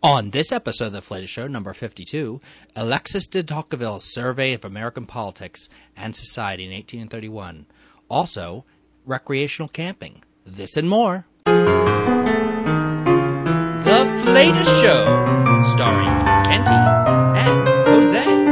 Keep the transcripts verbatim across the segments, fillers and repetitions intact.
On this episode of The Flatus Show, number fifty-two, Alexis de Tocqueville's Survey of American Politics and Society in eighteen thirty-one. Also, recreational camping. This and more. The Flatus Show, starring Kenty and Jose.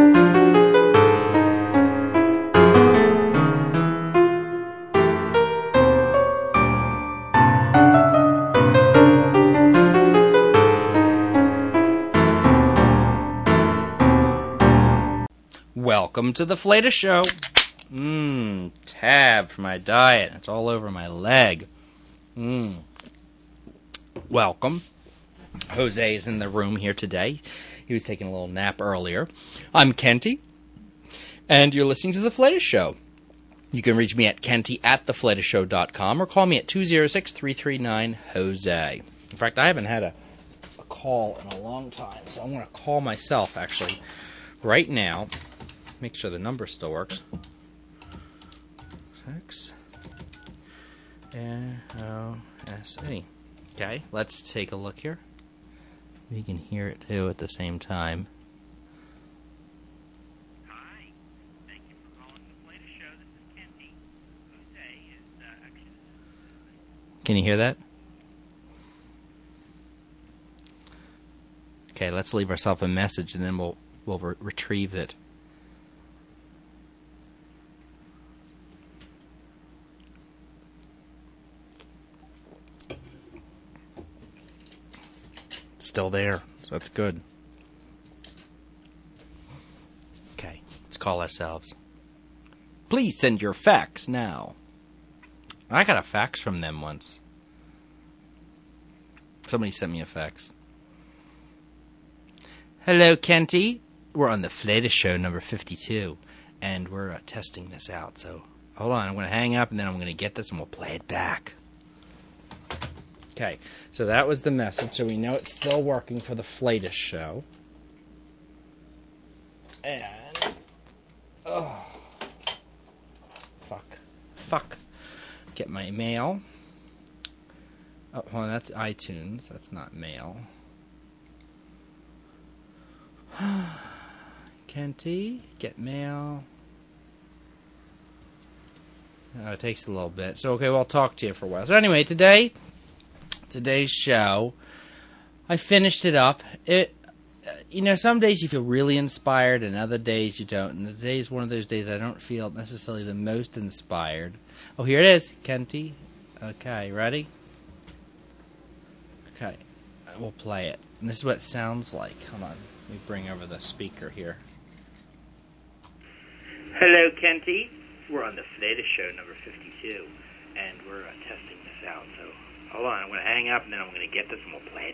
Welcome to the Flatus Show. Mmm, tab for my diet. It's all over my leg. Mmm. Welcome. Jose is in the room here today. He was taking a little nap earlier. I'm Kenty, and you're listening to the Flatus Show. You can reach me at kenty at the flatus show dot com or call me at two oh six, three three nine, Jose. In fact, I haven't had a, a call in a long time, so I'm going to call myself, actually, right now. Make sure the number still works. Six. N O S E. Okay, let's take a look here. We can hear it too at the same time. Hi. Thank you for calling the Flatus Show. This is Kenty. Jose is uh, actually. Can you hear that? Okay, let's leave ourselves a message and then we'll we'll re- retrieve it. Still there, so that's good. Okay, let's call ourselves. Please send your fax now. I got a fax from them once. Somebody sent me a fax. Hello, Kenty. We're on the Flatus Show number fifty-two, and we're uh, testing this out. So hold on, I'm going to hang up, and then I'm going to get this, and we'll play it back. Okay, so that was the message, so we know it's still working for the Flatus Show. And, oh, fuck, fuck, get my mail. Oh, hold on, that's iTunes, that's not mail. Kenty, get mail. Oh, it takes a little bit, so okay, well, I'll talk to you for a while. So anyway, today... Today's show, I finished it up. It, uh, you know, some days you feel really inspired, and other days you don't. And today is one of those days I don't feel necessarily the most inspired. Oh, here it is, Kenty. Okay, ready? Okay, we'll play it. And this is what it sounds like. Hold on, let me bring over the speaker here. Hello, Kenty. We're on the Flatus Show number fifty-two, and we're uh, testing this out, so... Hold on, I'm going to hang up, and then I'm going to get this, and we'll play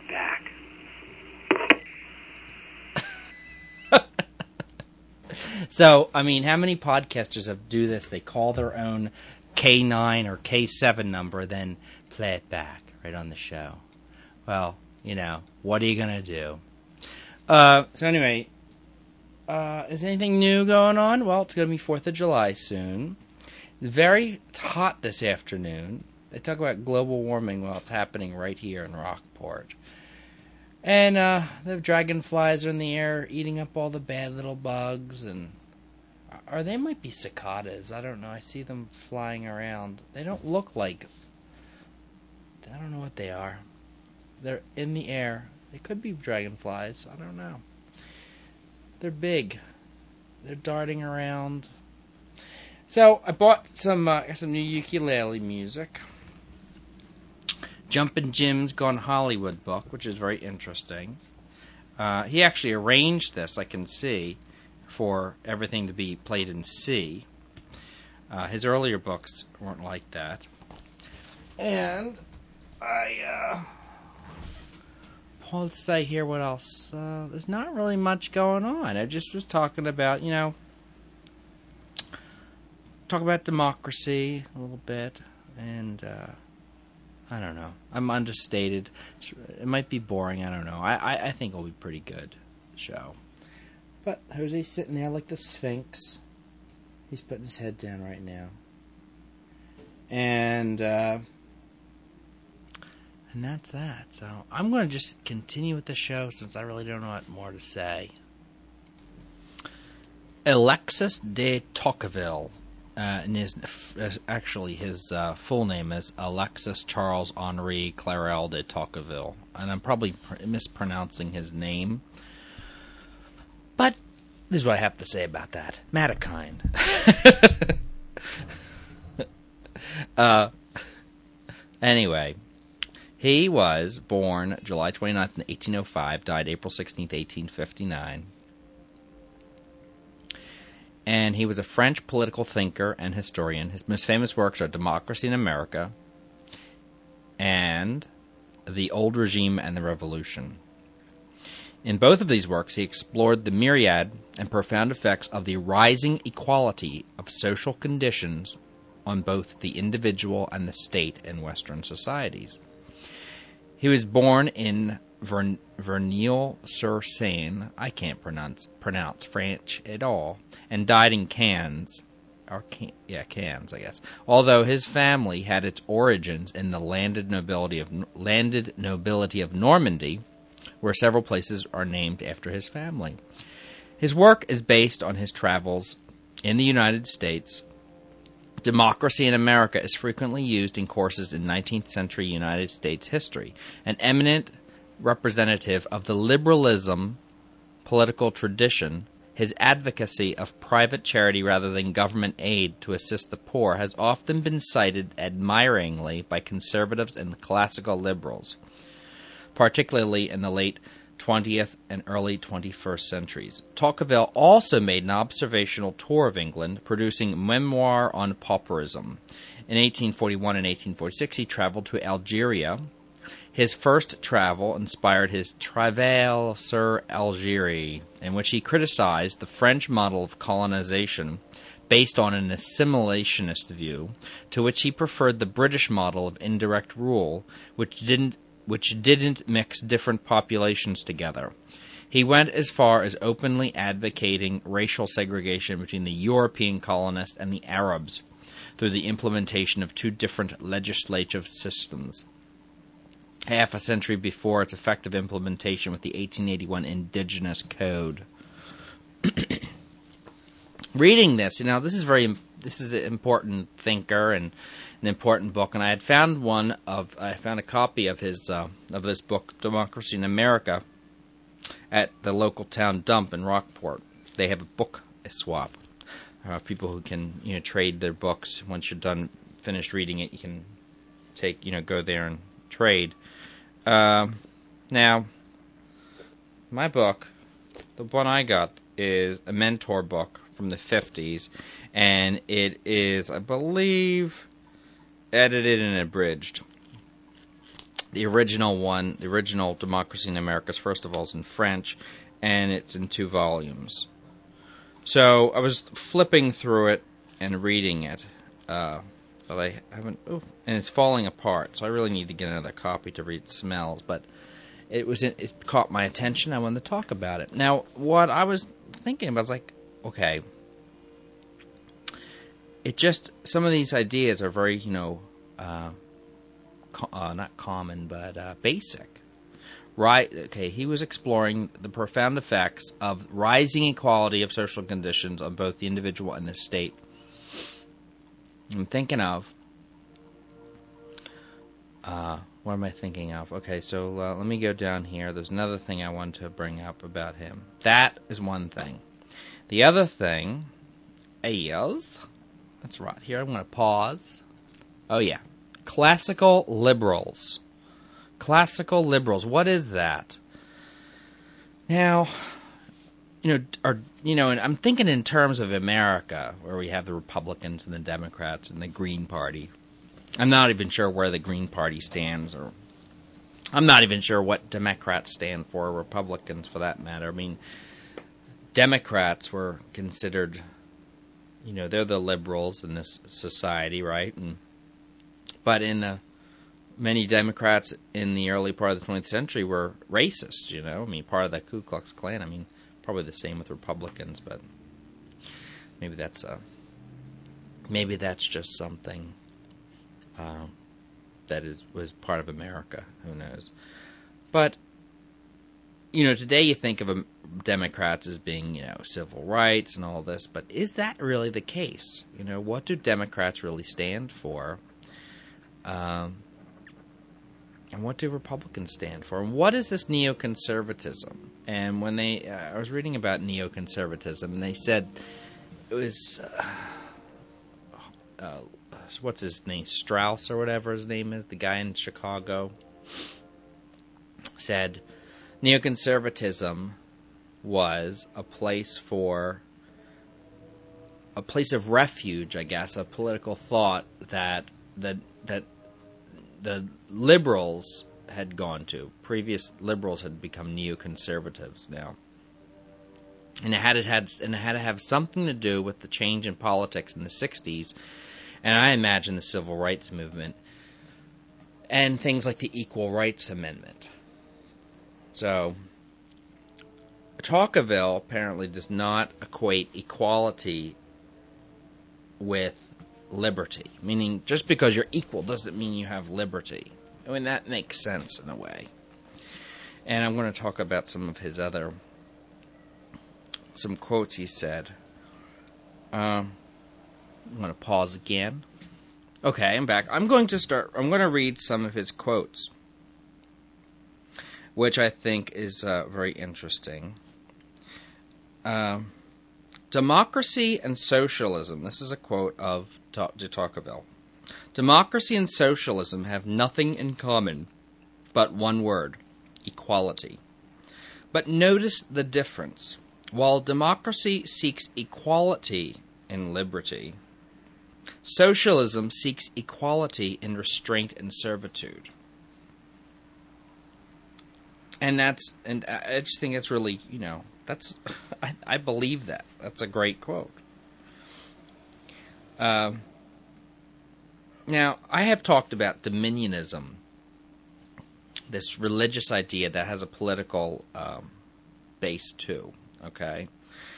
it back. So, I mean, how many podcasters have do this? They call their own K nine or K seven number, then play it back right on the show. Well, you know, what are you going to do? Uh, so anyway, uh, is anything new going on? Well, it's going to be fourth of July soon. It's very hot this afternoon. They talk about global warming while it's happening right here in Rockport. And uh, the dragonflies are in the air eating up all the bad little bugs. And or they might be cicadas. I don't know. I see them flying around. They don't look like... I don't know what they are. They're in the air. They could be dragonflies. I don't know. They're big. They're darting around. So I bought some uh, some new ukulele music. Jumpin' Jim's Gone Hollywood book, which is very interesting. Uh, he actually arranged this, I can see, for everything to be played in C. Uh, his earlier books weren't like that. And I, uh... let's say here what else. Uh, there's not really much going on. I just was talking about, you know... Talk about democracy a little bit, and... Uh, I don't know. I'm understated. It might be boring. I don't know. I, I, I think it'll be pretty good show. But Jose's sitting there like the Sphinx. He's putting his head down right now. And uh, And that's that. So I'm going to just continue with the show since I really don't know what more to say. Alexis de Tocqueville. Uh, and his, actually, his uh, full name is Alexis Charles Henri Clarel de Tocqueville. And I'm probably pr- mispronouncing his name. But this is what I have to say about that. Matakind. uh, anyway, he was born July twenty-ninth, eighteen oh five, died April sixteenth, eighteen fifty-nine. And he was a French political thinker and historian. His most famous works are Democracy in America and The Old Regime and the Revolution. In both of these works, he explored the myriad and profound effects of the rising equality of social conditions on both the individual and the state in Western societies. He was born in Vern- Verneuil-sur-Seine, I can't pronounce pronounce French at all, and died in Cannes, or Can- yeah, Cannes, I guess. Although his family had its origins in the landed nobility of landed nobility of Normandy, where several places are named after his family. His work is based on his travels in the United States. Democracy in America is frequently used in courses in nineteenth century United States history. An eminent representative of the liberalism political tradition, his advocacy of private charity rather than government aid to assist the poor has often been cited admiringly by conservatives and classical liberals, particularly in the late twentieth and early twenty-first centuries. Tocqueville also made an observational tour of England, producing Memoir on Pauperism. In eighteen forty-one and eighteen forty-six, he traveled to Algeria. His first travel inspired his Travail sur Algérie, in which he criticized the French model of colonization based on an assimilationist view, to which he preferred the British model of indirect rule, which didn't which didn't mix different populations together. He went as far as openly advocating racial segregation between the European colonists and the Arabs through the implementation of two different legislative systems, half a century before its effective implementation with the eighteen eighty-one Indigenous Code. Reading this, you know, this is very this is an important thinker and an important book, and I had found one of I found a copy of his uh, of this book, Democracy in America, at the local town dump in Rockport. They have a book swap. Uh, people who can you know trade their books. Once you're done finished reading it, you can take you know go there and trade. Uh, now, my book, the one I got, is a mentor book from the fifties, and it is, I believe, edited and abridged. The original one, the original Democracy in America, first of all, is in French, and it's in two volumes. So I was flipping through it and reading it, uh, but I haven't. Oh, and it's falling apart. So I really need to get another copy to read Smells. But it was it caught my attention. I wanted to talk about it. Now, what I was thinking about was like, okay, it just some of these ideas are very you know, uh, co- uh, not common but uh, basic. Right, okay, he was exploring the profound effects of rising equality of social conditions on both the individual and the state. I'm thinking of, uh, what am I thinking of? Okay, so uh, let me go down here. There's another thing I want to bring up about him. That is one thing. The other thing is, that's right here, I'm going to pause. Oh yeah, classical liberals. Classical liberals. What is that? Now, you know, are you know, and I'm thinking in terms of America, where we have the Republicans and the Democrats and the Green Party. I'm not even sure where the Green Party stands, or I'm not even sure what Democrats stand for, or Republicans for that matter. I mean, Democrats were considered, you know, they're the liberals in this society, right? And but in the many Democrats in the early part of the twentieth century were racist, you know. I mean, part of the Ku Klux Klan. I mean, probably the same with Republicans, but maybe that's a, maybe that's just something uh, that is was part of America. Who knows? But, you know, today you think of um, Democrats as being, you know, civil rights and all this, but is that really the case? You know, what do Democrats really stand for? Um, and what do Republicans stand for? And what is this neoconservatism? And when they, uh, I was reading about neoconservatism, and they said it was, uh, uh, what's his name, Strauss or whatever his name is, the guy in Chicago, said neoconservatism was a place for, a place of refuge, I guess, of political thought that the, that the liberals had gone to. Previous liberals had become neoconservatives now. And it had, it had and it had to have something to do with the change in politics in the sixties, and I imagine the civil rights movement, and things like the Equal Rights Amendment. So, Tocqueville apparently does not equate equality with liberty. Meaning, just because you're equal doesn't mean you have liberty. I mean, that makes sense in a way. And I'm going to talk about some of his other, some quotes he said. Um, I'm going to pause again. Okay, I'm back. I'm going to start, I'm going to read some of his quotes, which I think is uh, very interesting. Um, Democracy and socialism, this is a quote of de Tocqueville. Democracy and socialism have nothing in common but one word, equality. But notice the difference. While democracy seeks equality in liberty, socialism seeks equality in restraint and servitude. And that's, and I just think it's really, you know, that's, I, I believe that. That's a great quote. Um, now, I have talked about dominionism, this religious idea that has a political um, base too, okay?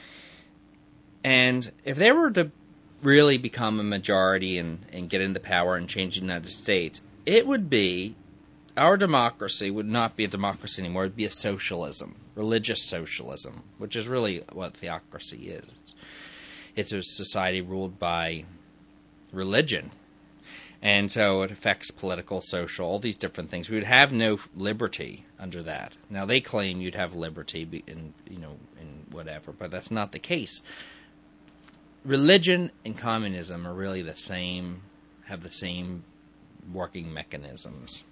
And if they were to really become a majority and, and get into power and change the United States, it would be, our democracy would not be a democracy anymore. It would be a socialism, religious socialism, which is really what theocracy is. It's, it's a society ruled by religion. And so it affects political, social, all these different things. We would have no liberty under that. Now, they claim you'd have liberty in, you know, in whatever, but that's not the case. Religion and communism are really the same, have the same working mechanisms,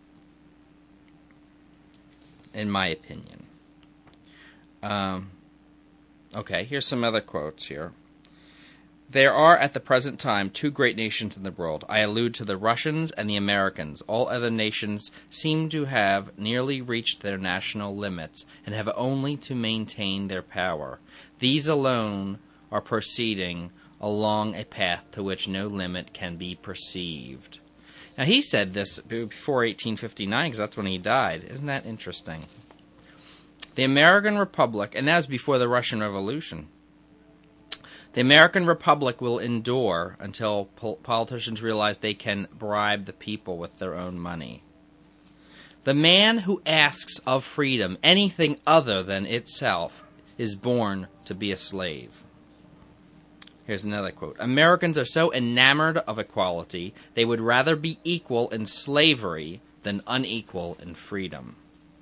in my opinion. Um, okay, here's some other quotes here. There are, at the present time, two great nations in the world. I allude to the Russians and the Americans. All other nations seem to have nearly reached their national limits and have only to maintain their power. These alone are proceeding along a path to which no limit can be perceived. Now, he said this before eighteen fifty-nine, because that's when he died. Isn't that interesting? The American Republic, and that was before the Russian Revolution. The American Republic will endure until pol- politicians realize they can bribe the people with their own money. The man who asks of freedom anything other than itself is born to be a slave. Here's another quote. Americans are so enamored of equality, they would rather be equal in slavery than unequal in freedom.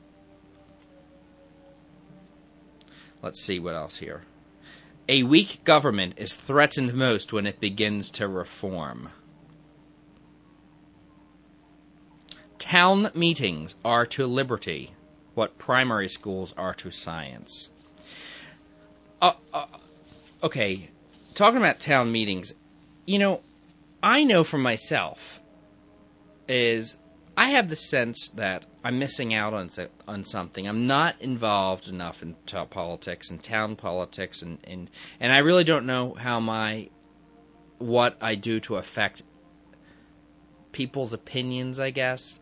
Let's see what else here. A weak government is threatened most when it begins to reform. Town meetings are to liberty what primary schools are to science. Uh, uh, okay, talking about town meetings, you know, I know for myself is I have the sense that I'm missing out on on something. I'm not involved enough in t- politics and town politics, and, and and I really don't know how my what I do to affect people's opinions, I guess,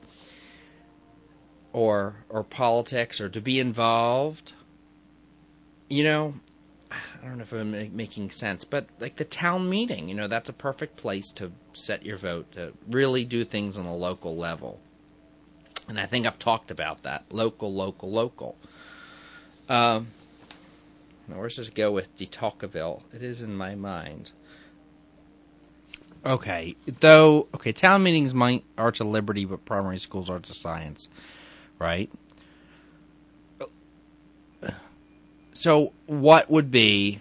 or or politics, or to be involved. You know, I don't know if I'm making sense, but like the town meeting, you know, that's a perfect place to set your vote, to really do things on a local level. And I think I've talked about that. Local, local, local. Um, now let's just go with de Tocqueville. It is in my mind. Okay, though, okay, town meetings might are to liberty, but primary schools are to science, right? So what would be,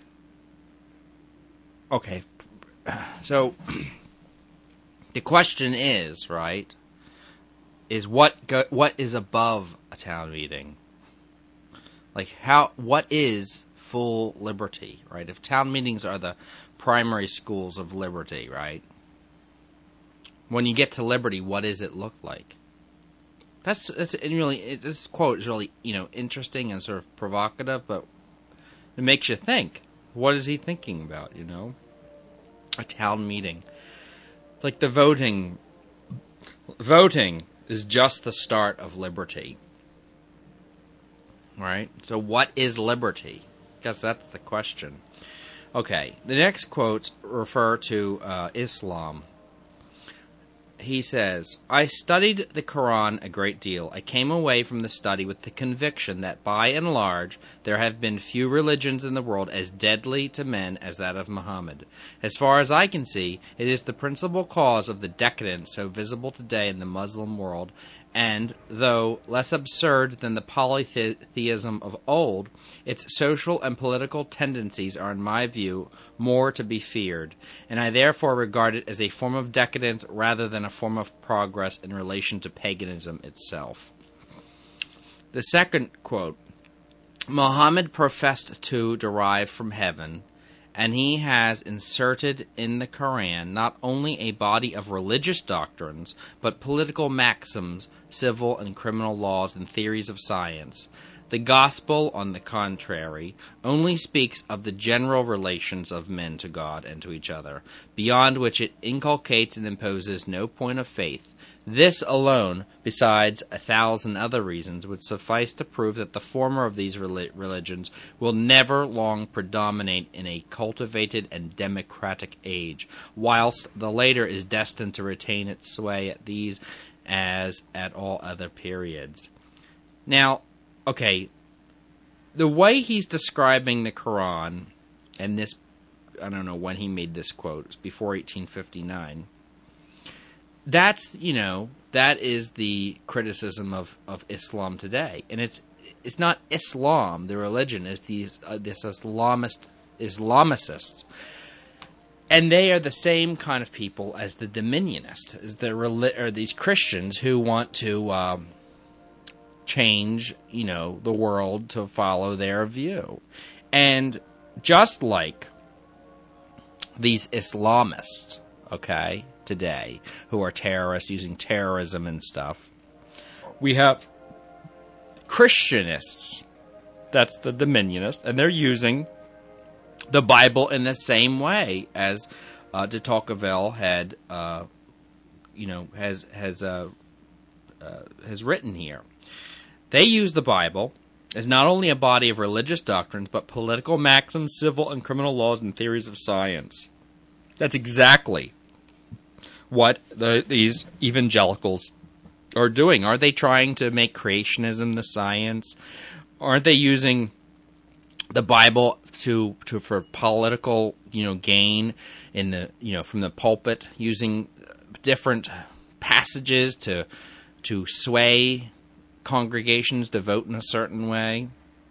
okay, so the question is, right, is what go, what is above a town meeting? Like, how, what is full liberty, right? If town meetings are the primary schools of liberty, right? When you get to liberty, what does it look like? That's, that's really, it, this quote is really, you know, interesting and sort of provocative, but it makes you think. What is he thinking about, you know? A town meeting. Like the voting, voting is just the start of liberty. Right? So what is liberty? I guess that's the question. Okay, the next quotes refer to uh, Islam. He says, I studied the Quran a great deal. I came away from the study with the conviction that by and large there have been few religions in the world as deadly to men as that of Muhammad. As far as I can see, it is the principal cause of the decadence so visible today in the Muslim world, and, though less absurd than the polytheism of old, its social and political tendencies are, in my view, more to be feared, and I therefore regard it as a form of decadence rather than a form of progress in relation to paganism itself. The second quote, Muhammad professed to derive from heaven, and he has inserted in the Quran not only a body of religious doctrines, but political maxims, civil and criminal laws, and theories of science. The Gospel, on the contrary, only speaks of the general relations of men to God and to each other, beyond which it inculcates and imposes no point of faith. This alone, besides a thousand other reasons, would suffice to prove that the former of these religions will never long predominate in a cultivated and democratic age, whilst the later is destined to retain its sway at these as at all other periods. Now, okay, the way he's describing the Quran, and this, I don't know when he made this quote, it was before eighteen fifty-nine, that's, you know, that is the criticism of, of Islam today. And it's it's not Islam, the religion, it's these uh, this Islamist Islamicists. And they are the same kind of people as the Dominionists, as the or these Christians who want to um, change, you know, the world to follow their view. And just like these Islamists, okay, today, who are terrorists using terrorism and stuff, we have Christianists, that's the Dominionists, and they're using the Bible in the same way as uh, de Tocqueville had, uh, you know, has has uh, uh, has written here. They use the Bible as not only a body of religious doctrines, but political maxims, civil and criminal laws, and theories of science. That's exactly what the, these evangelicals are doing. Are they trying to make creationism the science? Aren't they using the Bible to to for political, you know, gain in the, you know, from the pulpit, using different passages to to sway congregations to vote in a certain way?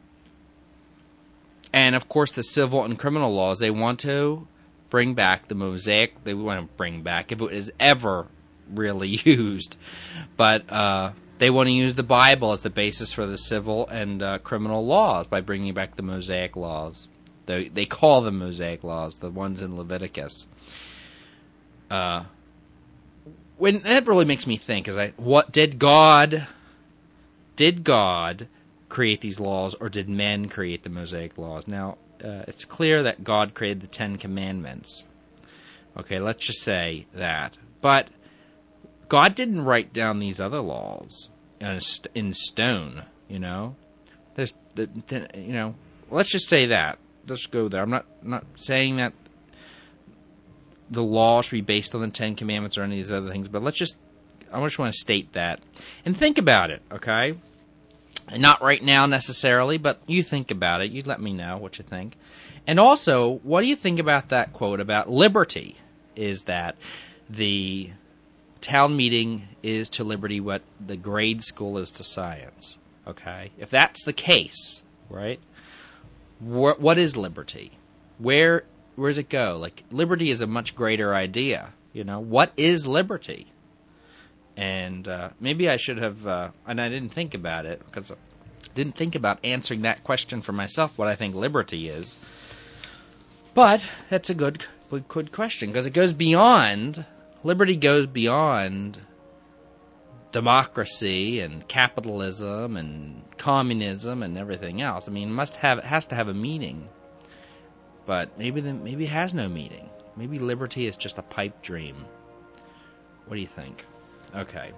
And of course, the civil and criminal laws, they want to bring back the Mosaic. They want to bring back, if it is ever really used, but uh, they want to use the Bible as the basis for the civil and uh, criminal laws by bringing back the Mosaic laws. They, they call them Mosaic laws, the ones in Leviticus. Uh, when that really makes me think, is I what did God did God create these laws, or did men create the Mosaic laws? Now, uh, it's clear that God created the Ten Commandments. Okay, let's just say that, but God didn't write down these other laws in, in stone, you know? There's, the, you know, let's just say that. let's go there. I'm not not saying that the law should be based on the Ten Commandments or any of these other things, but let's just, I just want to state that. And think about it, okay? And not right now necessarily, but you think about it. You let me know what you think. And also, what do you think about that quote about liberty? Is that the town meeting is to liberty what the grade school is to science, okay? If that's the case, right, wh- what is liberty? Where... Where does it go? Like, liberty is a much greater idea, you know? What is liberty? And uh, maybe I should have, uh, and I didn't think about it, because I didn't think about answering that question for myself, what I think liberty is. But that's a good, good, good question, because it goes beyond, liberty goes beyond democracy and capitalism and communism and everything else. I mean, it must have, it has to have a meaning. But maybe the, maybe it has no meaning. Maybe liberty is just a pipe dream. What do you think? Okay.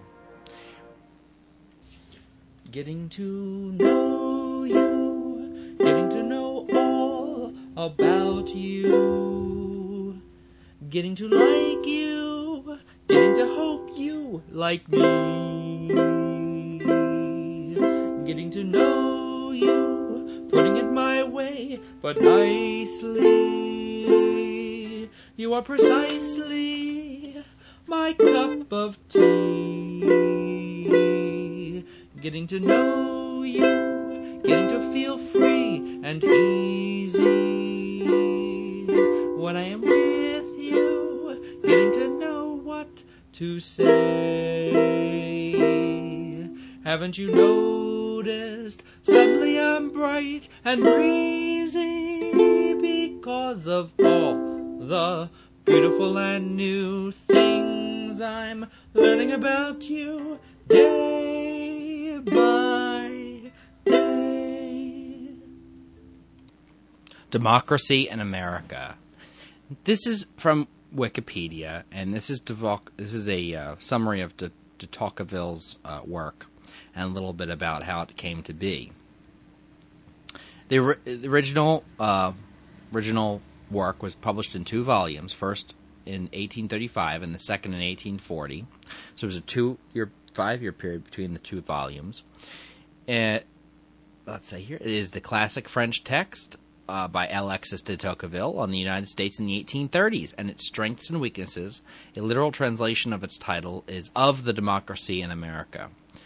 Getting to know you, getting to know all about you, getting to like you, getting to hope you like me, getting to know you, putting it my way, but nicely. You are precisely my cup of tea. Getting to know you, getting to feel free and easy. When I am with you, getting to know what to say. Haven't you noticed? Suddenly I'm bright and breezy because of all the beautiful and new things I'm learning about you day by day. Democracy in America. This is from Wikipedia, and this is Devo- this is a uh, summary of de, de Tocqueville's uh, work, and a little bit about how it came to be. The, ori- the original uh, original work was published in two volumes, first in eighteen thirty-five and the second in eighteen forty. So it was a two-year, five-year period between the two volumes. Uh, let's say here, it is the classic French text uh, by Alexis de Tocqueville on the United States in the eighteen thirties, and its strengths and weaknesses. A literal translation of its title is Of the Democracy in America.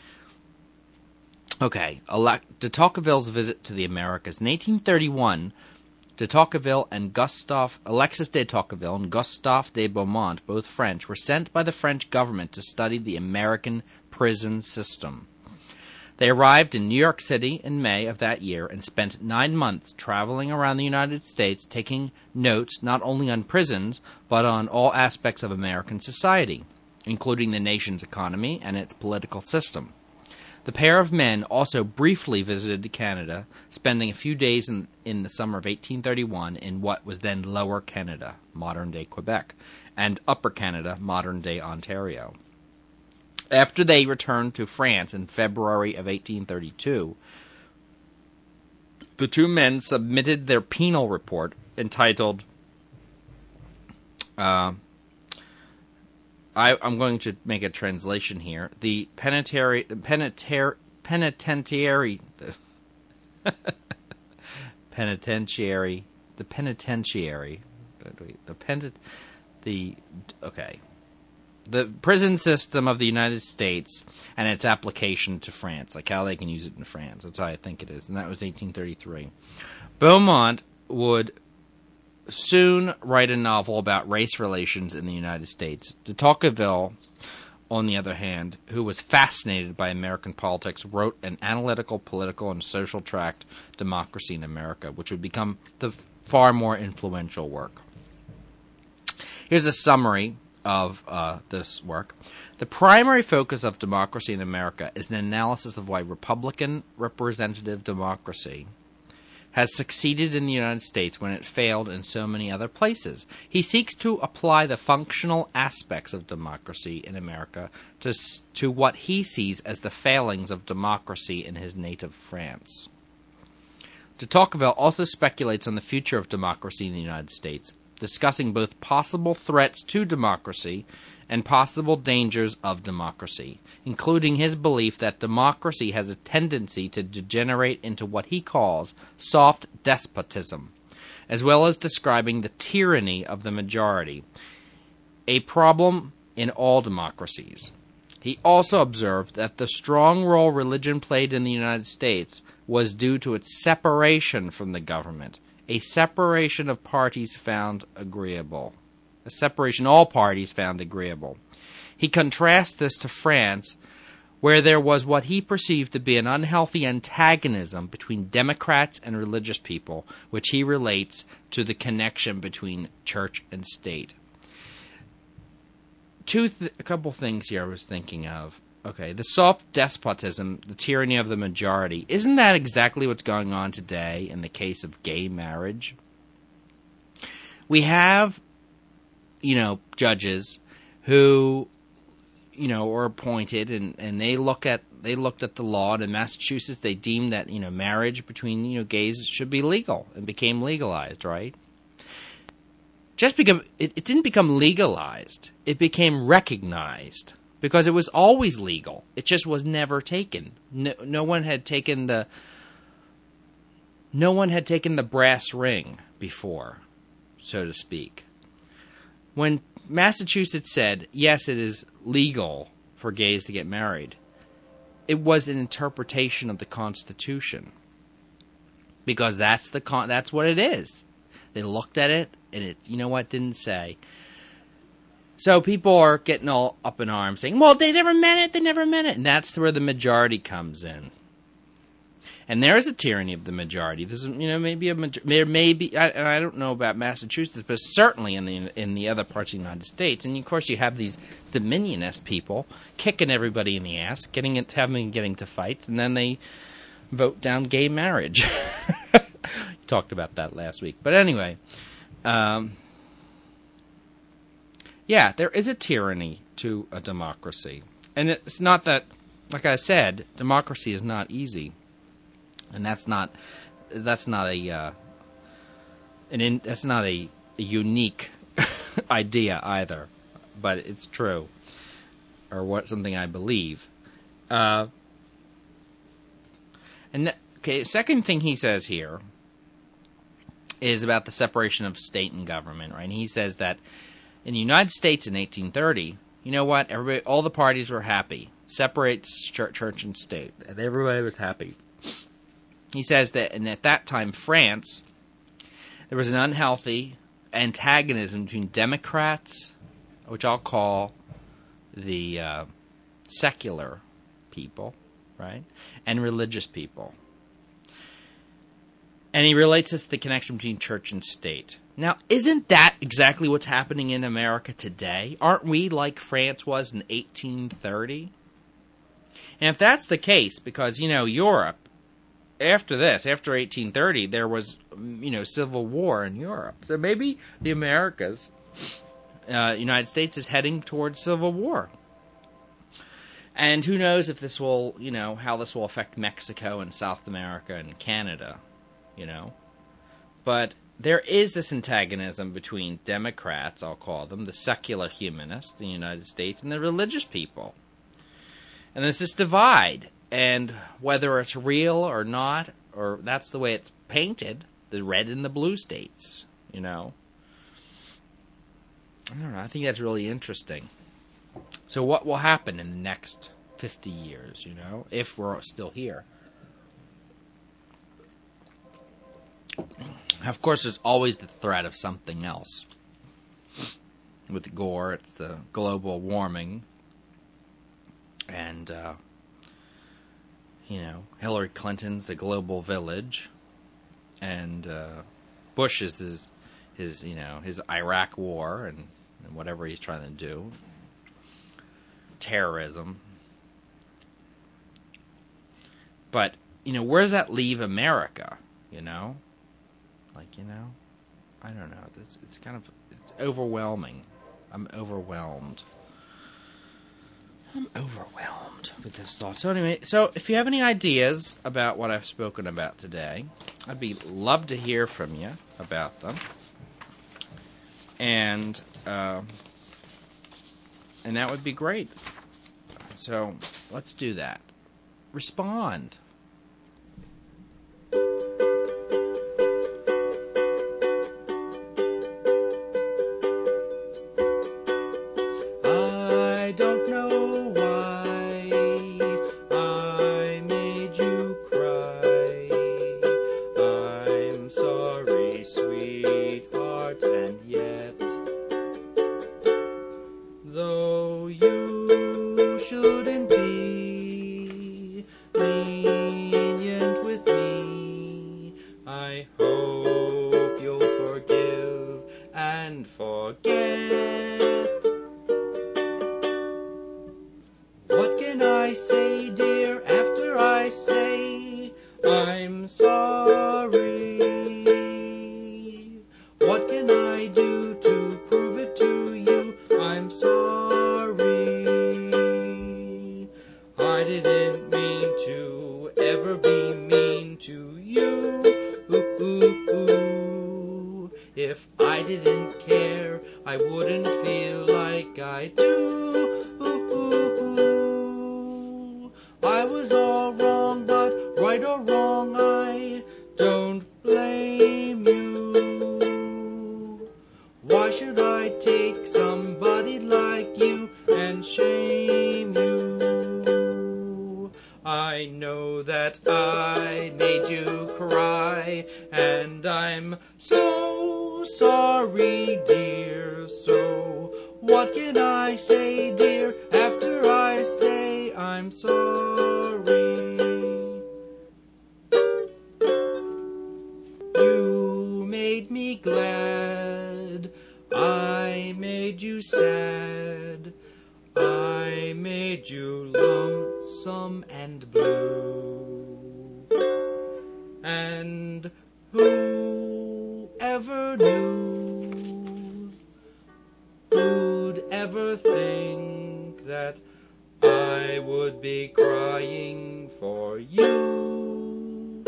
Okay, de Tocqueville's visit to the Americas. In eighteen thirty-one, de Tocqueville and Gustave, Alexis de Tocqueville and Gustave de Beaumont, both French, were sent by the French government to study the American prison system. They arrived in New York City in May of that year and spent nine months traveling around the United States, taking notes not only on prisons, but on all aspects of American society, including the nation's economy and its political system. The pair of men also briefly visited Canada, spending a few days in, in the summer of eighteen thirty-one in what was then Lower Canada, modern-day Quebec, and Upper Canada, modern-day Ontario. After they returned to France in February of eighteen thirty-two, the two men submitted their penal report entitled... Uh, I, I'm going to make a translation here. The penitentiary, penitentiary, penitentiary, penitentiary, the penitentiary, the penit, the okay, the prison system of the United States and its application to France, like how they can use it in France. That's how I think it is, and that was eighteen thirty-three. Beaumont would soon write a novel about race relations in the United States. De Tocqueville, on the other hand, who was fascinated by American politics, wrote an analytical, political, and social tract, Democracy in America, which would become the far more influential work. Here's a summary of uh, this work. The primary focus of Democracy in America is an analysis of why Republican representative democracy has succeeded in the United States when it failed in so many other places. He seeks to apply the functional aspects of democracy in America to, to what he sees as the failings of democracy in his native France. De Tocqueville also speculates on the future of democracy in the United States, discussing both possible threats to democracy and possible dangers of democracy, including his belief that democracy has a tendency to degenerate into what he calls soft despotism, as well as describing the tyranny of the majority, a problem in all democracies. He also observed that the strong role religion played in the United States was due to its separation from the government, a separation of parties found agreeable. A separation all parties found agreeable. He contrasts this to France, where there was what he perceived to be an unhealthy antagonism between Democrats and religious people, which he relates to the connection between church and state. Two, th- a couple things here I was thinking of. Okay, the soft despotism, the tyranny of the majority, isn't that exactly what's going on today in the case of gay marriage? We have, you know, judges who, you know, are appointed, and, and they look at they looked at the law, and in Massachusetts they deemed that, you know, marriage between, you know, gays should be legal, and became legalized, right? Just because it, it didn't become legalized, it became recognized. Because it was always legal. It just was never taken. No, no one had taken the no one had taken the brass ring before, so to speak. When Massachusetts said, yes, it is legal for gays to get married, it was an interpretation of the Constitution. Because that's the con- that's what it is. They looked at it, and it, you know what, didn't say. So people are getting all up in arms saying, well, they never meant it, they never meant it. And that's where the majority comes in. And there is a tyranny of the majority. There's, you know, maybe a there may be, I, and I don't know about Massachusetts, but certainly in the in the other parts of the United States. And of course, you have these dominionist people kicking everybody in the ass, getting it, having getting to fights, and then they vote down gay marriage. Talked about that last week, but anyway. Um, Yeah, there is a tyranny to a democracy. And it's not that, like I said, democracy is not easy. And that's not that's not a uh, an in, that's not a, a unique idea either, but it's true, or what something I believe. Uh, and th- okay, second thing he says here is about the separation of state and government, right? And he says that in the United States in eighteen thirty, you know what? Everybody, all the parties were happy. Separates church, church and state, and everybody was happy. He says that, and at that time, France, there was an unhealthy antagonism between Democrats, which I'll call the uh, secular people, right, and religious people. And he relates this to the connection between church and state. Now, isn't that exactly what's happening in America today? Aren't we like France was in eighteen thirty? And if that's the case, because, you know, Europe, after this, after eighteen thirty, there was, you know, civil war in Europe. So maybe the Americas, uh, United States is heading towards civil war. And who knows if this will, you know, how this will affect Mexico and South America and Canada, you know. But there is this antagonism between Democrats, I'll call them, the secular humanists in the United States, and the religious people. And there's this divide, and whether it's real or not, or that's the way it's painted, the red and the blue states, you know. I don't know, I think that's really interesting. So what will happen in the next fifty years, you know, if we're still here? Of course, there's always the threat of something else. With Gore, it's the global warming. And, uh, you know, Hillary Clinton's the global village. And uh, Bush is his, his, you know, his Iraq war and, and whatever he's trying to do. Terrorism. But, you know, where does that leave America, you know? Like, you know, I don't know. It's, it's kind of, it's overwhelming. I'm overwhelmed. I'm overwhelmed with this thought. So anyway, so if you have any ideas about what I've spoken about today, I'd be love to hear from you about them. And uh, and that would be great. So let's do that. Respond. I don't know why I made you cry. I'm sorry, sweetheart, and yet, though you shouldn't be lenient with me, I hope you'll forgive and forget. What can I say, dear, after I say I'm sorry? What can I do to prove it to you? I'm sorry. I didn't mean to ever be mean to you. Ooh, ooh, ooh. If I didn't care, I wouldn't feel like I do. Ooh, ooh, ooh. I was all wrong, but right or wrong, I don't blame you. Why should I take somebody like you and shame you? I know that I made you cry, and I'm so sorry, dear. So what can I say, dear, after I say I'm sorry? You made me glad, I made you sad, I made you lonesome and blue. And who ever knew, who'd ever think that I would be crying for you?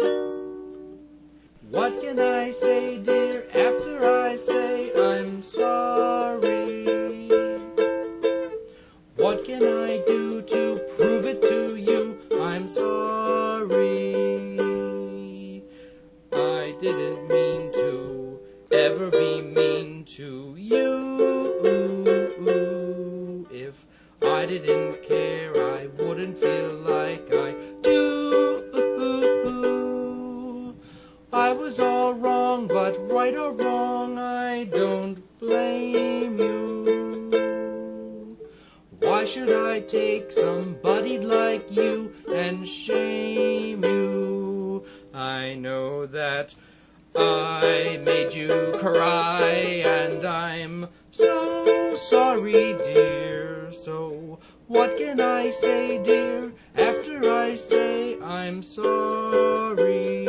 What can I say, dear, after I say I'm sorry? What can I do to prove it to you? I'm sorry. I didn't mean to ever be mean to you. If I didn't care, I wouldn't feel like I do. I was all wrong, but right or wrong, I don't blame you. Why should I take somebody like you and shame you? I know that I made you cry, and I'm so sorry, dear. So what can I say, dear, after I say I'm sorry?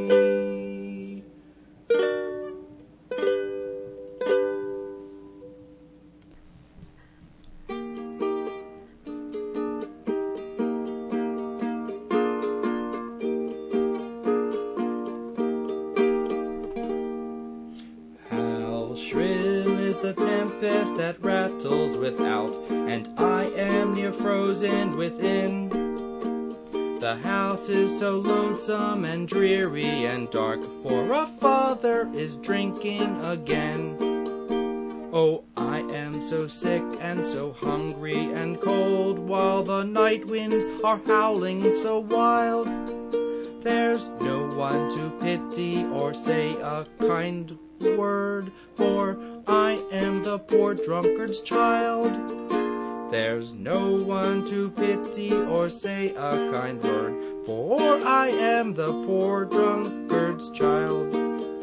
The tempest that rattles without, and I am near frozen within. The house is so lonesome and dreary and dark, for a father is drinking again. Oh, I am so sick and so hungry and cold, while the night winds are howling so wild. There's no one to pity or say a kind word, for I am the poor drunkard's child. There's no one to pity or say a kind word, for I am the poor drunkard's child.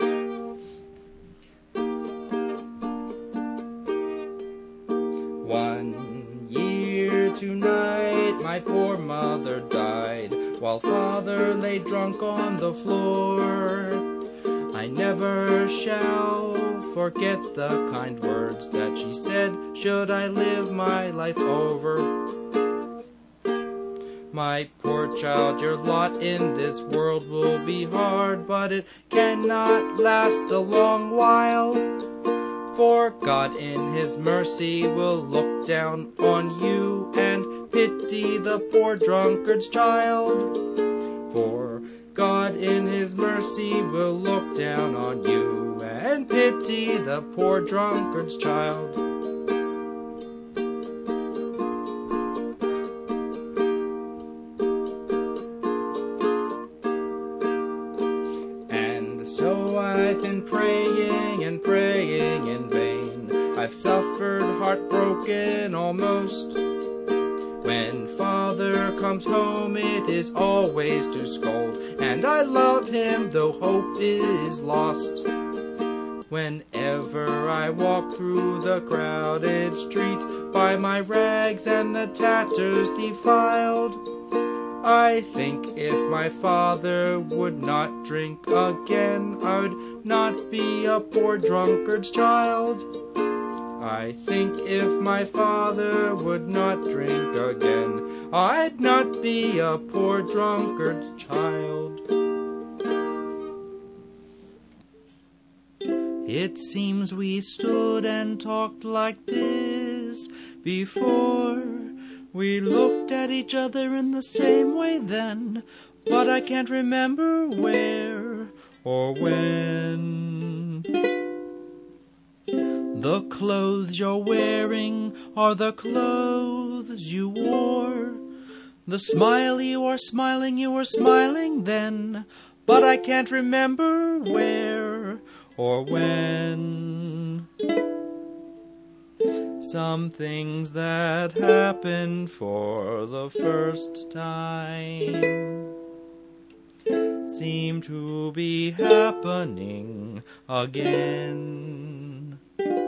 One year tonight my poor mother died, while father lay drunk on the floor. I never shall forget the kind words that she said, should I live my life over. My poor child, your lot in this world will be hard, but it cannot last a long while. For God in his mercy will look down on you and pity the poor drunkard's child. For God in his mercy will look down on you and pity the poor drunkard's child. And so I've been praying and praying in vain. I've suffered heartbroken almost. When Father comes home, it is always to scold, and I love him though hope is lost. Whenever I walk through the crowded streets, by my rags and the tatters defiled, I think if my father would not drink again, I would not be a poor drunkard's child. I think if my father would not drink again, I'd not be a poor drunkard's child. It seems we stood and talked like this before. We looked at each other in the same way then, but I can't remember where or when. The clothes you're wearing are the clothes you wore. The smile you are smiling, you were smiling then, but I can't remember where or when. Some things that happened for the first time seem to be happening again.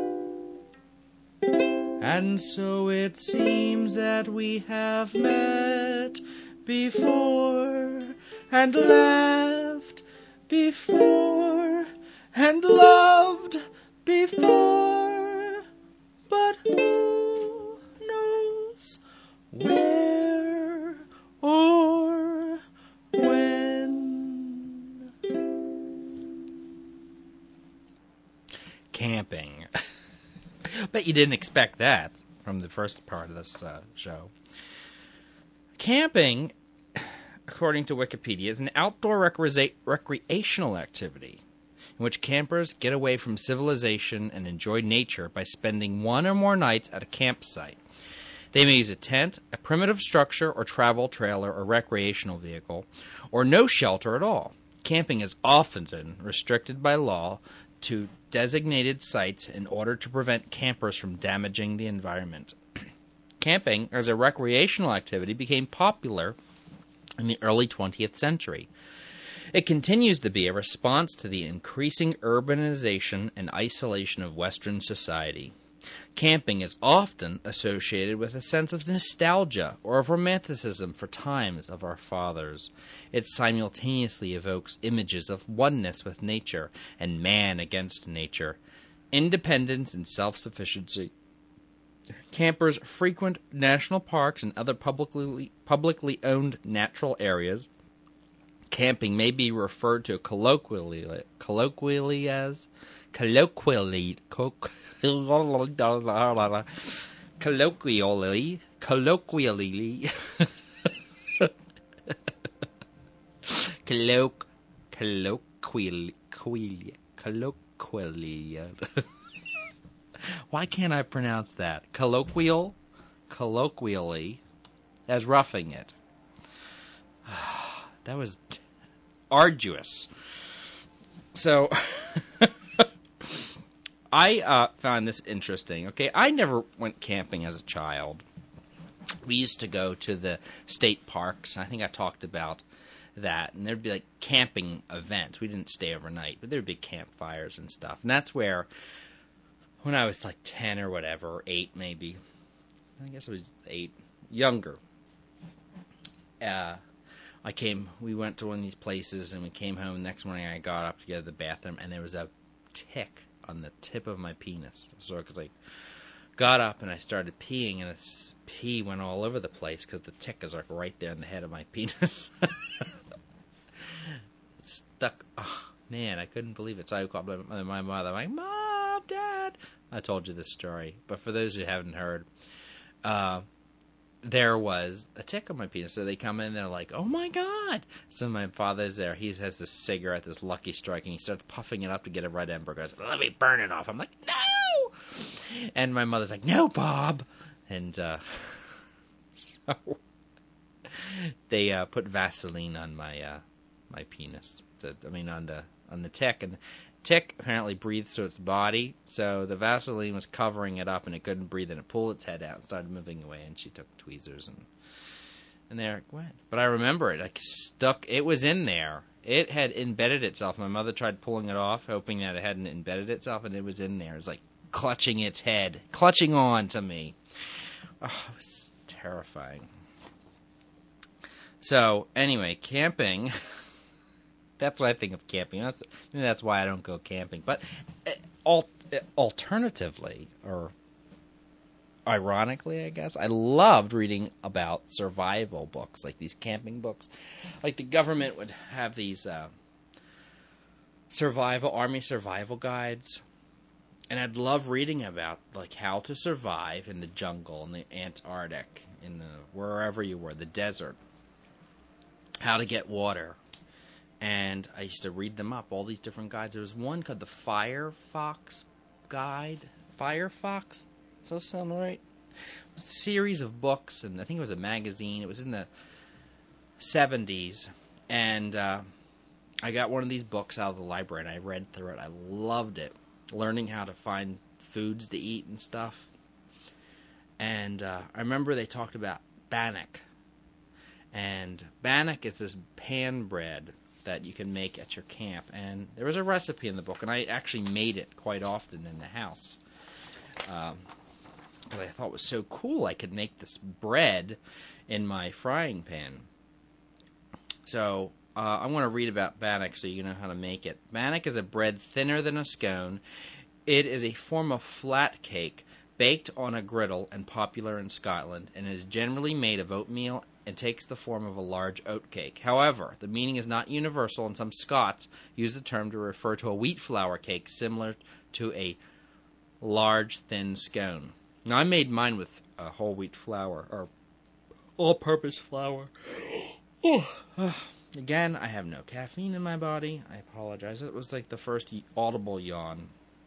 And so it seems that we have met before, and laughed before, and loved before, but who knows where or when? Camping. Bet you didn't expect that from the first part of this uh, show. Camping, according to Wikipedia, is an outdoor recre- recreational activity in which campers get away from civilization and enjoy nature by spending one or more nights at a campsite. They may use a tent, a primitive structure or travel trailer or recreational vehicle, or no shelter at all. Camping is often restricted by law to designated sites in order to prevent campers from damaging the environment. Camping as a recreational activity became popular in the early twentieth century. It continues to be a response to the increasing urbanization and isolation of Western society. Camping is often associated with a sense of nostalgia or of romanticism for times of our fathers. It simultaneously evokes images of oneness with nature and man against nature, independence and self-sufficiency. Campers frequent national parks and other publicly publicly owned natural areas. Camping may be referred to colloquially colloquially as colloquially colloquially colloquially colloquially colloq colloquially colloquially. Why can't I pronounce that? Colloquial, colloquially, as roughing it. That was t- arduous. So, I uh, found this interesting. Okay, I never went camping as a child. We used to go to the state parks. I think I talked about that. And there'd be like camping events. We didn't stay overnight, but there'd be campfires and stuff. And that's where, when I was like ten or whatever, or eight maybe, I guess it was eight, younger, uh, I came, we went to one of these places, and we came home. The next morning I got up to go to the bathroom, and there was a tick on the tip of my penis. So I was like, got up and I started peeing, and this pee went all over the place because the tick is like right there in the head of my penis. Stuck. Oh, man, I couldn't believe it. So I called my, my mother. I'm like, Mom, Dad. I told you this story. But for those who haven't heard, uh, there was a tick on my penis. So they come in and they're like, oh, my God. So my father's there. He has this cigarette, this Lucky Strike, and he starts puffing it up to get a red ember. He goes, let me burn it off. I'm like, no. And my mother's like, no, Bob. And uh, so they uh, put Vaseline on my uh, my penis. To, I mean, on the on the tick. And the tick apparently breathes through its body. So the Vaseline was covering it up, and it couldn't breathe. And it pulled its head out and started moving away. And she took tweezers, and and there it went. But I remember it. Like, stuck. It was in there. It had embedded itself. My mother tried pulling it off, hoping that it hadn't embedded itself, and it was in there. It was like clutching its head, clutching on to me. Oh, it was terrifying. So, anyway, camping. That's what I think of camping. That's, maybe that's why I don't go camping. But uh, al- alternatively, or ironically, I guess, I loved reading about survival books, like these camping books. Like the government would have these uh, survival, army survival guides. And I'd love reading about like how to survive in the jungle, in the Antarctic, in the wherever you were, the desert. How to get water. And I used to read them up, all these different guides. There was one called the Firefox Guide. Firefox? Does that sound right? It was a series of books, and I think it was a magazine. It was in the seventies. And uh, I got one of these books out of the library, and I read through it. I loved it. Learning how to find foods to eat and stuff. And uh, I remember they talked about bannock. And bannock is this pan bread that you can make at your camp. And there was a recipe in the book, and I actually made it quite often in the house. Um, but I thought it was so cool I could make this bread in my frying pan. So uh, I want to read about bannock so you know how to make it. Bannock is a bread thinner than a scone. It is a form of flat cake baked on a griddle and popular in Scotland, and is generally made of oatmeal and takes the form of a large oat cake. However, the meaning is not universal, and some Scots use the term to refer to a wheat flour cake similar to a large, thin scone. Now, I made mine with uh, whole wheat flour, or all-purpose flour. Again, I have no caffeine in my body. I apologize. It was like the first audible yawn.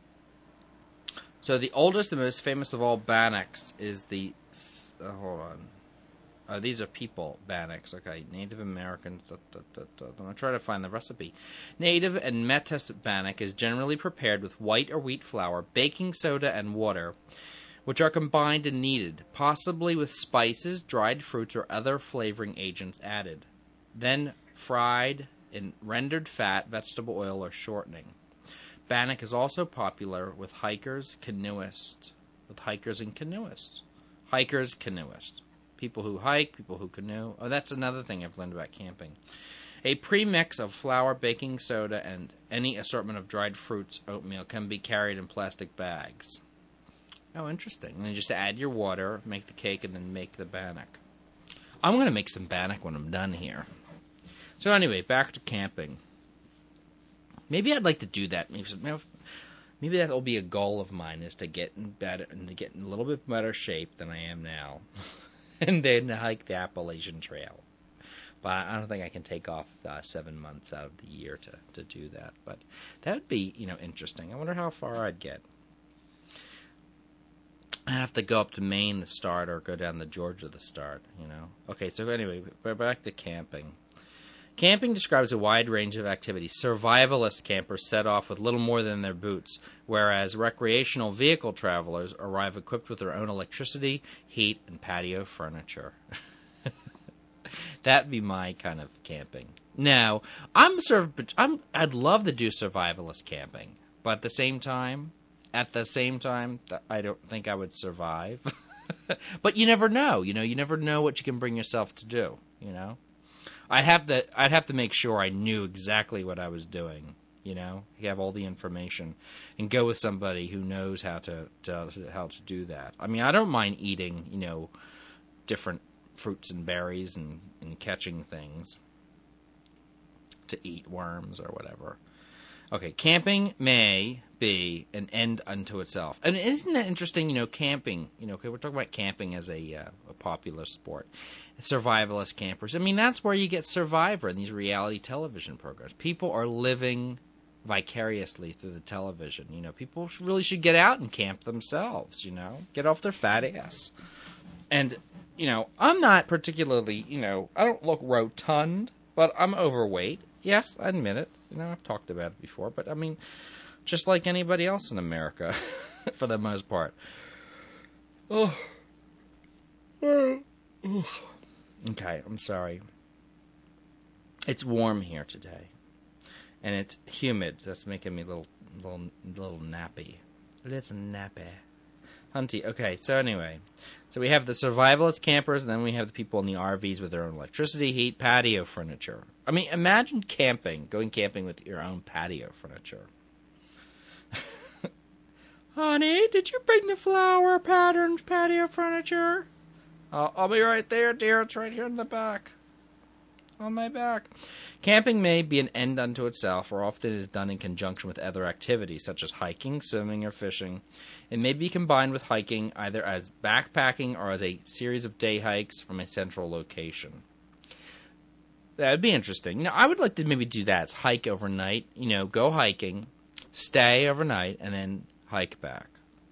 So the oldest and most famous of all bannocks is the... Uh, hold on. Uh, these are people bannocks. Okay, Native Americans. Da, da, da, da. I'm going to try to find the recipe. Native and Metis bannock is generally prepared with white or wheat flour, baking soda, and water, which are combined and kneaded, possibly with spices, dried fruits, or other flavoring agents added. Then fried in rendered fat, vegetable oil, or shortening. Bannock is also popular with hikers, canoeists, with hikers and canoeists. Hikers, canoeists. People who hike, people who canoe. Oh, that's another thing I've learned about camping. A premix of flour, baking soda, and any assortment of dried fruits, oatmeal, can be carried in plastic bags. Oh, interesting. And then just add your water, make the cake, and then make the bannock. I'm going to make some bannock when I'm done here. So anyway, back to camping. Maybe I'd like to do that. Maybe, maybe that will be a goal of mine, is to get in better and to get in a little bit better shape than I am now, and then hike the Appalachian Trail. But I don't think I can take off uh, seven months out of the year to, to do that. But that would be, you know, interesting. I wonder how far I'd get. I'd have to go up to Maine to start, or go down to Georgia to start, you know. Okay, so anyway, we're back to camping. Camping describes a wide range of activities. Survivalist campers set off with little more than their boots, whereas recreational vehicle travelers arrive equipped with their own electricity, heat, and patio furniture. That'd be my kind of camping. Now, I'm sort of, I'm, I'd love to do survivalist camping, but at the same time, at the same time, I don't think I would survive. But you never know, you know, you never know what you can bring yourself to do, you know. I'd have to I'd have to make sure I knew exactly what I was doing. You know, you have all the information, and go with somebody who knows how to, to how to do that. I mean, I don't mind eating, you know, different fruits and berries and, and catching things to eat, worms or whatever. Okay, camping may be an end unto itself. And isn't that interesting, you know, camping, you know, okay, we're talking about camping as a, uh, a popular sport. Survivalist campers. I mean, that's where you get Survivor in these reality television programs. People are living vicariously through the television. You know, people really should get out and camp themselves, you know, get off their fat ass. And, you know, I'm not particularly, you know, I don't look rotund, but I'm overweight. Yes, I admit it. You know, I've talked about it before, but I mean, just like anybody else in America, for the most part. Oh. Oh. Okay, I'm sorry. It's warm here today. And it's humid. That's making me a little, little, little nappy. A little nappy. Hunty. Okay, so anyway. So we have the survivalist campers, and then we have the people in the R Vs with their own electricity, heat, patio furniture. I mean, imagine camping, going camping with your own patio furniture. Honey, did you bring the flower patterned patio furniture? Uh, I'll be right there, dear. It's right here in the back. On my back. Camping may be an end unto itself, or often is done in conjunction with other activities, such as hiking, swimming, or fishing. It may be combined with hiking, either as backpacking or as a series of day hikes from a central location. That would be interesting. Now, I would like to maybe do that. It's hike overnight. You know, go hiking, stay overnight, and then hike back.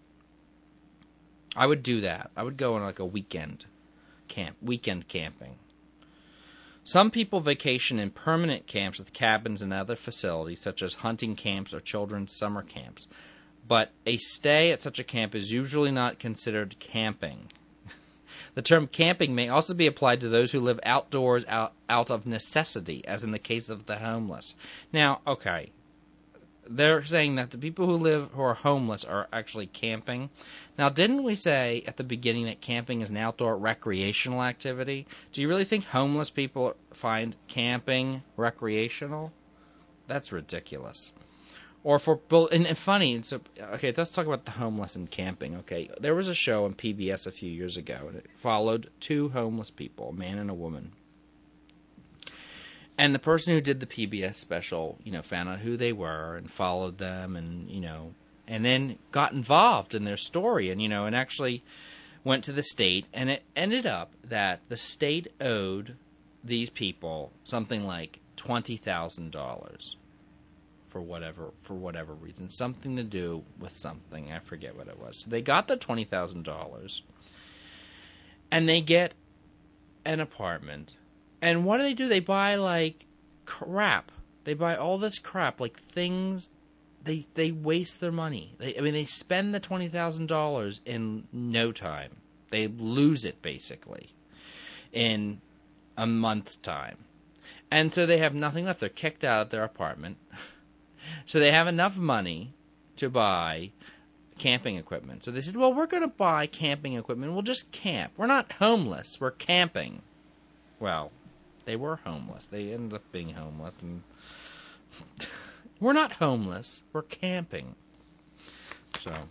I would do that. I would go on like a weekend camp, weekend camping. Some people vacation in permanent camps with cabins and other facilities, such as hunting camps or children's summer camps. But a stay at such a camp is usually not considered camping. The term camping may also be applied to those who live outdoors out, out of necessity, as in the case of the homeless. Now, okay, they're saying that the people who live who are homeless are actually camping. Now, didn't we say at the beginning that camping is an outdoor recreational activity? Do you really think homeless people find camping recreational? That's ridiculous. Or for and, and funny. So okay, let's talk about the homeless and camping. Okay, there was a show on P B S a few years ago, and it followed two homeless people, a man and a woman. And the person who did the P B S special, you know, found out who they were and followed them, and you know, and then got involved in their story, and you know, and actually went to the state, and it ended up that the state owed these people something like twenty thousand dollars. For whatever for whatever reason, something to do with something. I forget what it was. So they got the twenty thousand dollars, and they get an apartment. And what do they do? They buy like crap. They buy all this crap, like things. They they waste their money. They, I mean, they spend the twenty thousand dollars in no time. They lose it basically in a month's time, and so they have nothing left. They're kicked out of their apartment. So they have enough money to buy camping equipment. So they said, well, we're going to buy camping equipment. We'll just camp. We're not homeless. We're camping. Well, they were homeless. They ended up being homeless. And we're not homeless. We're camping. So,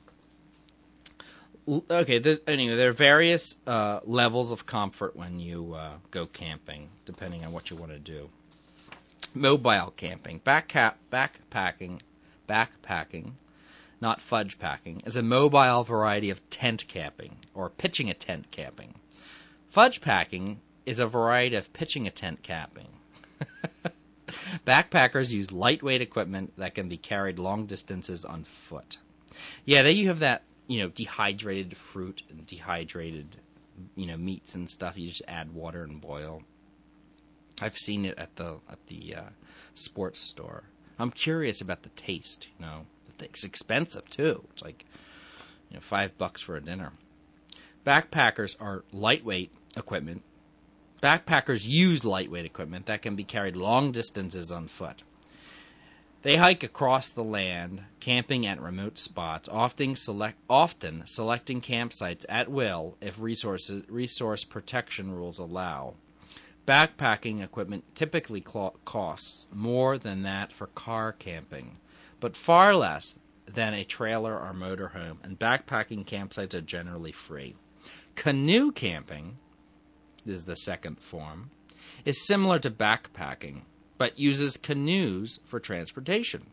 okay. There, anyway, there are various uh, levels of comfort when you uh, go camping, depending on what you want to do. Mobile camping, backca- backpacking, backpacking, not fudge packing, is a mobile variety of tent camping, or pitching a tent camping. Fudge packing is a variety of pitching a tent camping. Backpackers use lightweight equipment that can be carried long distances on foot. Yeah, there you have that, you know, dehydrated fruit and dehydrated, you know, meats and stuff. You just add water and boil. I've seen it at the at the uh, sports store. I'm curious about the taste. You know, it's expensive too. It's like, you know, five bucks for a dinner. Backpackers are lightweight equipment. Backpackers use lightweight equipment that can be carried long distances on foot. They hike across the land, camping at remote spots, often select often selecting campsites at will if resources resource protection rules allow. Backpacking equipment typically cl- costs more than that for car camping, but far less than a trailer or motorhome, and backpacking campsites are generally free. Canoe camping, this is the second form, is similar to backpacking, but uses canoes for transportation.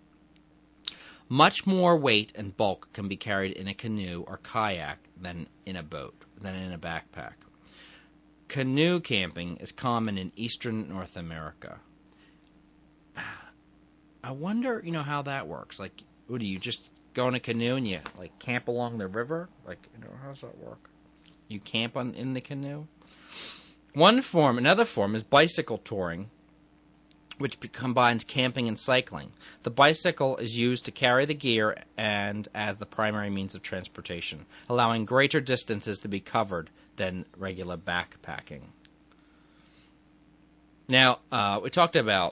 Much more weight and bulk can be carried in a canoe or kayak than in a boat, than in a backpack. Canoe camping is common in eastern North America. I wonder, you know, how that works. Like, what do you just go in a canoe and you, like, camp along the river? Like, you know, how does that work? You camp on in the canoe? One form, another form is bicycle touring, which be- combines camping and cycling. The bicycle is used to carry the gear and as the primary means of transportation, allowing greater distances to be covered than regular backpacking. Now, uh, we talked about,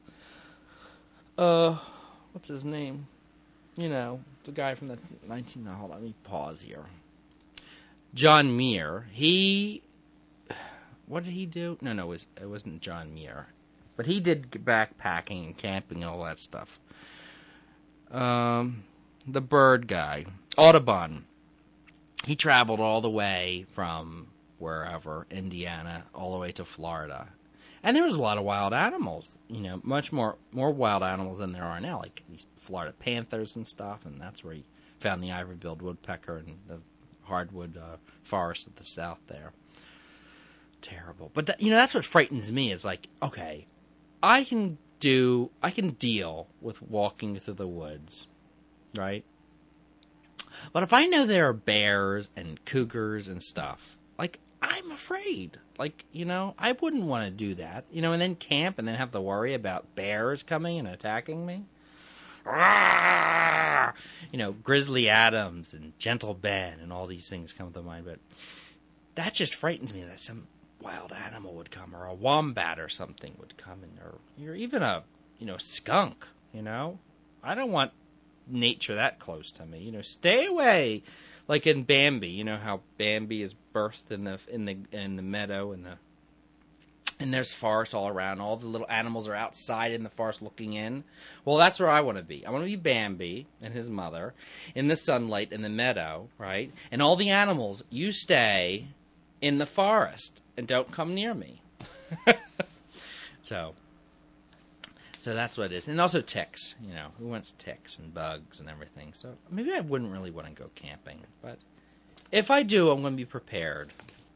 uh, what's his name? You know, the guy from the nineteen... Hold on, let me pause here. John Muir. He... What did he do? No, no, it, was, it wasn't John Muir. But he did backpacking and camping and all that stuff. Um, the bird guy. Audubon. He traveled all the way from wherever, Indiana, all the way to Florida. And there was a lot of wild animals, you know, much more more wild animals than there are now, like these Florida panthers and stuff, and that's where he found the ivory-billed woodpecker and the hardwood uh, forest at the south there. Terrible. But, that, you know, that's what frightens me is like, okay, I can do, I can deal with walking through the woods, right? But if I know there are bears and cougars and stuff, like, I'm afraid. Like, you know, I wouldn't want to do that. You know, and then camp and then have to worry about bears coming and attacking me. You know, Grizzly Adams and Gentle Ben and all these things come to mind. But that just frightens me that some wild animal would come, or a wombat or something would come, and or, or even a, you know, skunk, you know? I don't want nature that close to me. You know, stay away. Like in Bambi, you know how Bambi is birthed in the in the in the meadow, and the and there's forest all around. All the little animals are outside in the forest looking in. Well, that's where I want to be. I want to be Bambi and his mother in the sunlight in the meadow, right? And all the animals, you stay in the forest and don't come near me. so, so that's what it is. And also ticks. You know, who wants ticks and bugs and everything? So maybe I wouldn't really want to go camping, but if I do, I'm going to be prepared.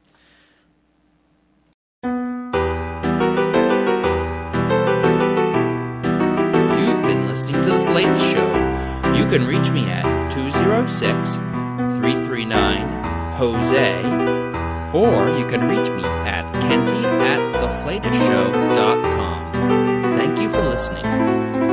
Listening to The Flayton Show. You can reach me at two oh six, three three nine, J O S E, or you can reach me at kenty at the flayton show dot com. Thank you for listening.